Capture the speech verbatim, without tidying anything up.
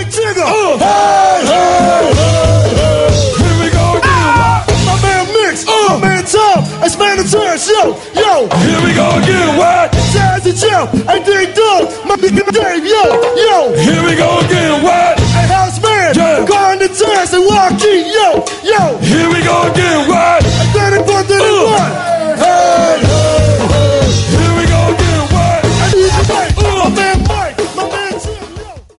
Mick Jigger. Uh, hey, hey, hey, hey. Here we go again. Ah, my man Mix, uh, my man Tom, it's man the Terrence, yo, yo. Here we go again, what? Jazzy Joe, and Ding Dog, my nigga Dave, yo, yo. Here